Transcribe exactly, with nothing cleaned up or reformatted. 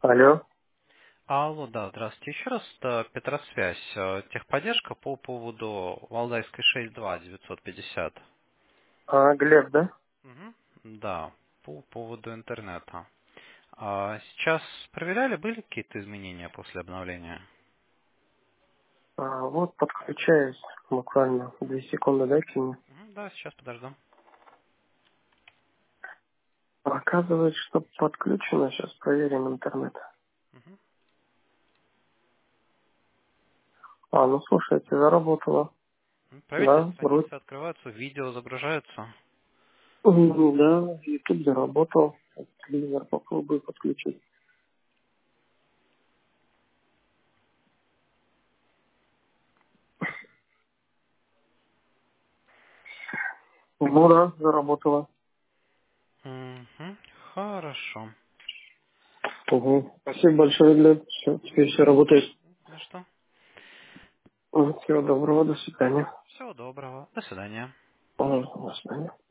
Алло. Алло, да, здравствуйте. Еще раз, это Петросвязь. Э, Техподдержка по поводу Валдайской шесть два девятьсот пятьдесят. А, Глеб, да? Мгм. Да, по поводу интернета. А сейчас проверяли, были какие-то изменения после обновления? А, вот подключаюсь буквально две секунды, дайте мне. Мгм, да, сейчас подожду. Оказывается, что подключено, сейчас проверим интернет. Мгм. А, ну слушайте, заработало. Ну, Проверьте, Да, вроде. страницы открываются, видео загружаются. М, Да, YouTube заработал. Телевизор попробую подключить. Ну да, заработало. Мгм. Хорошо. Угу. Спасибо большое, Глеб. Все, теперь все работает. На что? Всего доброго, до свидания. Всего доброго. До свидания. Мгм, До свидания.